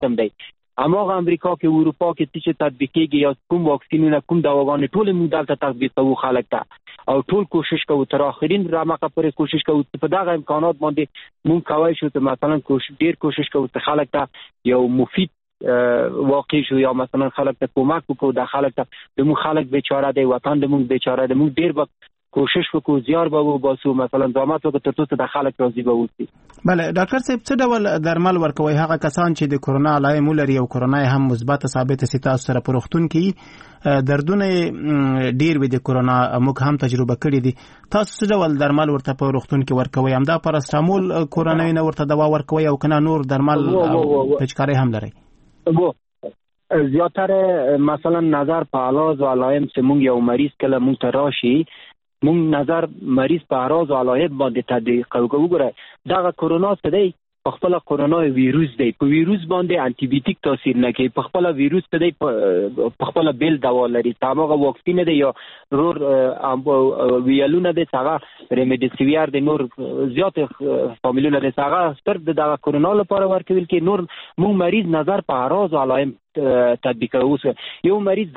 سیستم دی. هماغه امریکا کې اروپا کې چې تطبیق کیږي یا کوم واکسینونه کوم دواګانې ټول موږ دلته تطبیق کوو خلک ته او ټول کوشش کوو تر اخرین رمقه پورې کوشش کوو په دغه امکانات باندې موږ کوي شو ته مثلا ډیر کوشش کوو ته خلک ته یو مفید واقع شو یا مثلا خلک ته کومک وکړو د خلک ته د موږ خلک بیچاره دی وطن د موږ بیچاره دی موږ ډیر کوشش وکړو زیار به وباسو مثلا زحمت وکړو تر څو د خلک راضي به وي. بله ډاکټر صاحب څه ډول درمل ورکوي هغه کسان چې د کرونا علائم لري او کرونا هم مثبت ثابت سي تاسو سره پروختون کې دردونه ډیر وي د کرونا موږ هم تجربه کړې دي تاسو څه ډول درمل ورته پروختون کې ورکوي همدا پاراسټامول کرونا نه ورته دوا ورکوي او کنه نور درمل پچکاري هم لري؟ زیاتره مثلا نظر په اعراض او علائم چې موږ یو مریض کله موږ ته راشي موږ نظر مریض په اعراض او علائم باندې تدقیق کوو. وګوره دغه کرونا څه دی په خپل کرونا ویروس دی په ویروس باندې انټي بیوټیک تاثیر نه کوي په خپل ویروس څه دی په خپل بیل دوا لري هغه واکسین دی یا رور ویلونه دی هغه ریمډیسیویر دی نور زیات فامیلونه دی هغه ستر دغه کرونا لپاره ورکول کې نور موږ مریض نظر په اعراض او علائم تطبیق کوو. یو مریض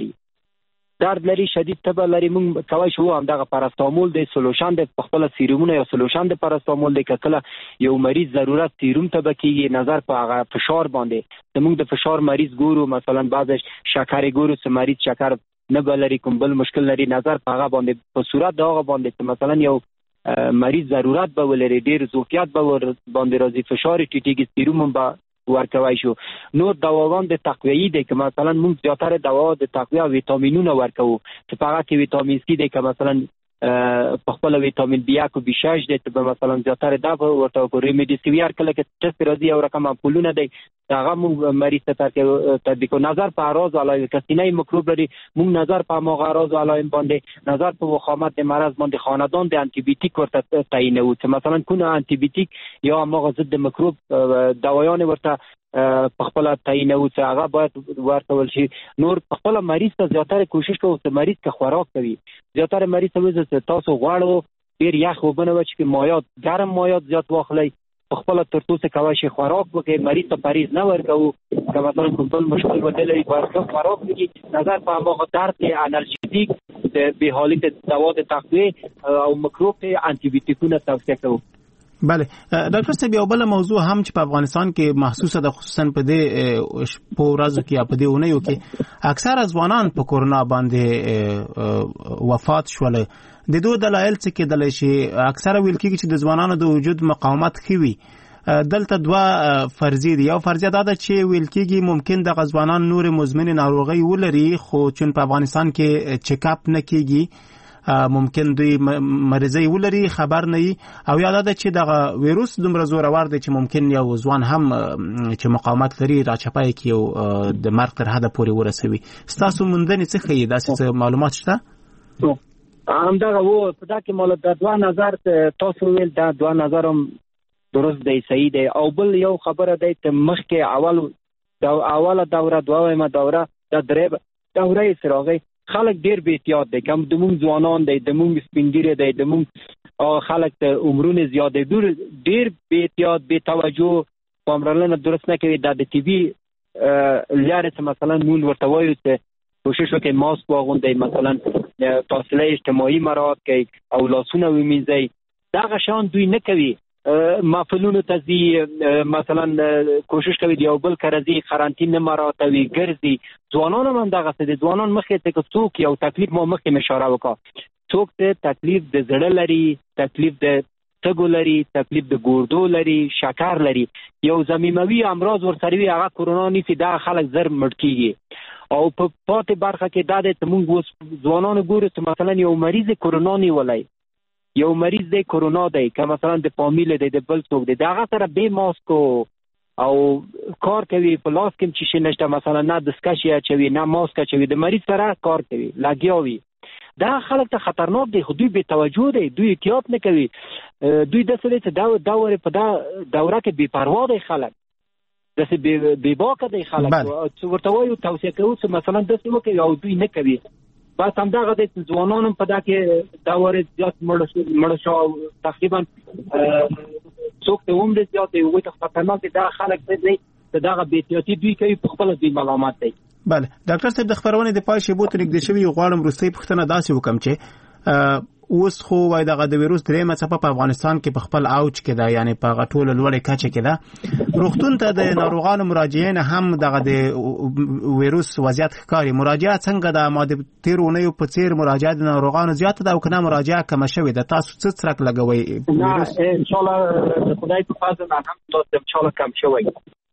درد لري شدید تبه لري موږ کوي شو هم دغه پاراستامول دی سولوشن دی په خپل سیرومونه یا سولوشن دی پاراستامول دی کله یو مریض ضرورت سیروم ته بکیږي نظر په هغه فشار باندې موږ د فشار مریض ګورو مثلا بعضش شکر ګورو چې مریض شکر نه بلري کوم بل مشکل لري نظر په هغه باندې په صورت دغه باندې مثلا یو مریض ضرورت به ولري ډیر زوفیات به باندې راځي فشار ټیټیږي سیروم به ورکوي شو. نور دواوان د تقویه دی که مثلا موږ زیاتره دوا د تقویه ویتامینونه ورکوو چې په هغه کې ویتامین سی دی که مثلا په خپل ویتامین B1 او B6 دی ته مثلا زیاتره دا ورته ریمډیسیویر کله کې ټست راځي او رقم امپولونه دی هغه موږ مریض ته تطبیق نظر په اعراض علائم کسینه میکروب لري موږ نظر په هغه اعراض علائم باندې نظر په وخامت د مرض باندې خاندان د انټي بیوټیک ورته تعیینوو چې مثلا کونه انټي بیوټیک یا هغه ضد میکروب دوايان ورته په خپل تعیینوو چې هغه باید ورکول شي. نور په خپل مریض ته زیاتره کوشش کوو چې مریض که خوراک کوي زیاتره مریض ته وایي چې تاسو غواړئ ډیر یخ وبنه و چې مایات ګرم مایات زیات واخلئ په خپل تر څو کوي شي خوراک وکړي مریض ته پریز نه ورکوو که مثلا کوم بل مشکل ودلې ورکو خوراک وکړي نظر په هغه درد انالژیک د به حالت دوا د تقویه او میکروب انټي بیوټیکونه توصیه کوو. بله ډاکټر صاحب یو بل موضوع هم چې په افغانستان کې محسوسه ده خصوصا په دې ورځو کې یا په دې اونیو کې اکثره ځوانان په کورونا باندې وفات شول د دوه دلایل څه کېدلی شي اکثره ویل کېږي چې د ځوانانو د وجود مقاومت ښه وي دلته دوه فرضیې دي یو فرضیه دا ده چې ویل کېږي ممکن دغه ځوانان نور مزمن ناروغۍ ولري خو چون په افغانستان کې چیک اپ نه کېږي ممکن دوی مریضي ولري خبر نه او یاد ده چې دغه ویروس دومره زورور دی چې ممکن یو ځوان هم چې مقاومت لري راچپای کی او د مرګ تر حد پورې ورسوي. تاسو مونږ څه خې داسې معلومات شته؟ همدغه وو په دا کې مال د دوه نظر تاسو ویل دا دوه نظر هم درست دی صحیح دی او بل یو خبره دی چې مخکې اوله دوره دویمه دوره د درې دوره سراغي خلک ډیر بے احتیاط دي کوم د مونږ ځوانان دي د مونږ سپینګیره دي د مونږ خلک ته عمرونه زیات دي ډیر بے احتیاط بے توجه پاملرنه درست نه کوي د ټي وي لاره مثلا مون ورته وایو چې کوشش وکړي ماسک واغوندي مثلا فاصله اجتماعي مراعات کوي او لاسونه ومینځي دا غشان دوی نه کوي مافلونو تزي مثلا کوشش کوي دی او بل کرزي قرنطین نه مراتوي ګرځي ځوانان هم دغه څه ځوانان مخې ته څوک یو تکلیف مو مخې اشاره وکړه څوک ته تکلیف د زړه لري تکلیف د تګو لري تکلیف د ګوردو لري شکر لري یو زمینوي امراض ورسره وي هغه کرونا نیسي دا خلک زر مړ کیږي او په پاتې برخه کې دا د موږ ځوانانو ګورو چې مثلا یو مریض کرونا نیولای یو مریض دی کرونا دی که مثلا د فامیل دی د بل څوک دی دغه سره به ماسک او کار کوي په لاس کې چې نشته مثلا نه دسکشي اچوي نه ماسک اچوي د مریض سره کار کوي لاګیاوي دا خلک ته خطرناک دی خو دوی بے توجه دی دوی احتیاط نه کوي دوی د څه ته دا په دا دوره کې بے پروا دی خلک دسه بے باکه دی خلک ورته وایو توصیه کوي چې مثلا د څه وکړي او دوی نه کوي بس همدغه د ځوانانو په دا کې دا ورځ زیات مړ شو تقریبا څوک ته عمر زیات دی وي ته خطرناک دا خلک دي دغه بې احتیاطي دوی کوي په خپل دوی ملامت دی. بله ډاکټر صاحب د خبرونې د پای شیبو ته نږدې شوي غواړم وروستۍ پوښتنه داسې وکم چې اوس خو وای دغه د ویروس درېمه څپه په افغانستان کې په خپل اوج کې ده، یعنی په غټول لوړې کچه کې ده. روغتون ته د ناروغانو مراجعین هم دغه د ویروس وضعیت ښکاري. مراجعه څنګه ده؟ ما د تیرونیو په څیر مراجعه د ناروغانو زیاته ده او کنه مراجعه کمه شوې ده؟ تاسو څه څرک لګوي؟ نه ان شاء الله د خدای په فضل الحمدلله ان شاء الله کم شوی.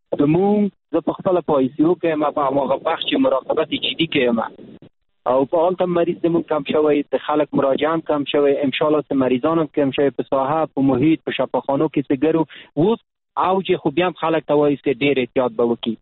زه په خپل په ایسیو کې ما په هغه بخش مراقبت جدي کې او په حال ته مریض زموږ کم شوی، د خلک مراجعان کم شوی، ان شاء الله مریضان هم کم شوی، په ساحه په محیط په شفاخانو کې سګرو اوس اوج خو بیا هم خلک ته وایي چې ډېر احتیاط به وکړي،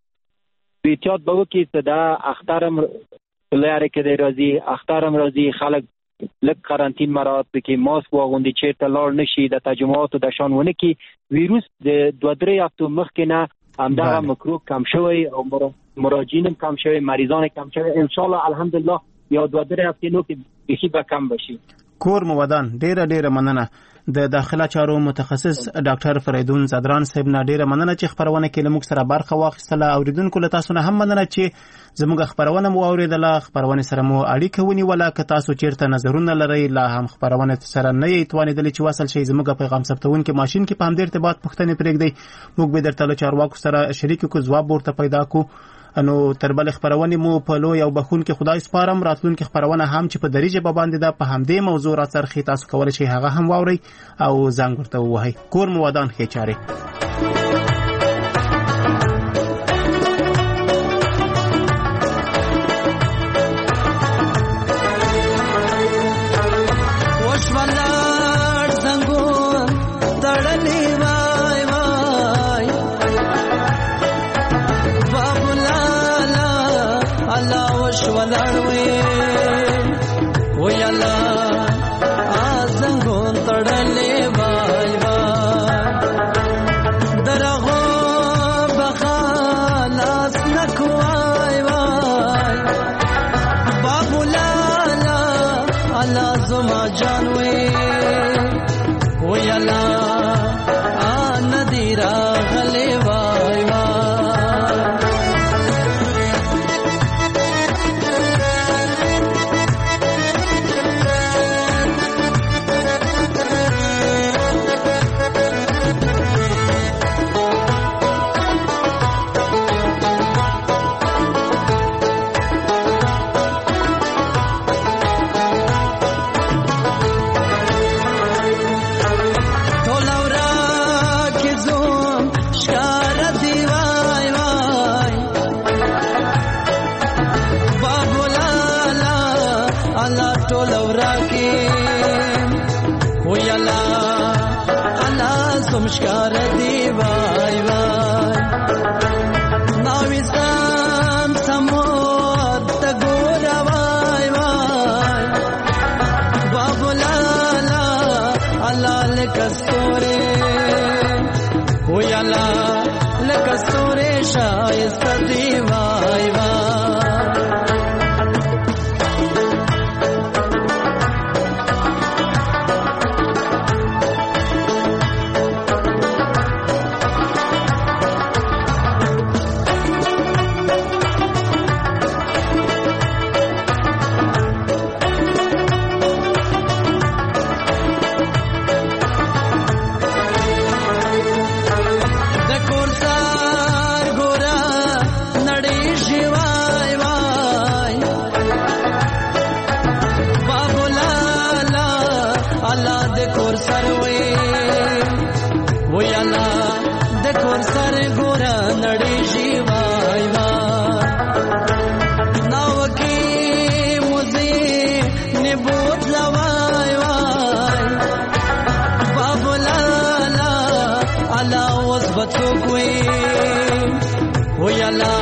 احتیاط به وکړي چې دا اخترم لاره کې دی راځي، اخترم راځي، خلک لږ قرنطین مراعات وکړي، ماسک واغوندي، چیرته لاړ نشي، د تجمعاتو د شان ونه کړي. ویروس د 2-3 هفتو مخکې نه همدغه مکروب کم شوی او مراجعین کم شوی، مریضان کم شوی. ان شاء الله الحمدلله یا 2-3 هفتې نو کې بشي به کم بشي. کور مو ودان. ډیره مننه د داخله چارو متخصص ډاکټر فریدون زدران صاحب نه ډیره مننه چې خبرونه کې له موږ سره برخه واخیستله. اوریدونکو له تاسو نه هم مننه چې زموږ خبرونه مو اوریدله، خبرونه سره مو اړیکه ونیوله. که تاسو چیرته نظرونه لرئ لا هم خبرونه سره نه یې توانیدلی چې وصل شئ، زموږ پیغام ثبتونکي ماشین کې په همدې ارتباط پوښتنې پرېږدئ، موږ به درته له چارواکو سره شریک کړو، ځواب ورته پیدا کړو. نو تر بل خبرونه مو په لوی او بخون کې خدای سپارم. راتلونکي خبرونه هم چې په دریجه به باندې ده په همدې موضوع را څرخي، تاسو کولای شئ هغه هم واورئ او زنګ ورته ووهئ. کور مو ودان. ښې چارې. بچو کوئی ہو یا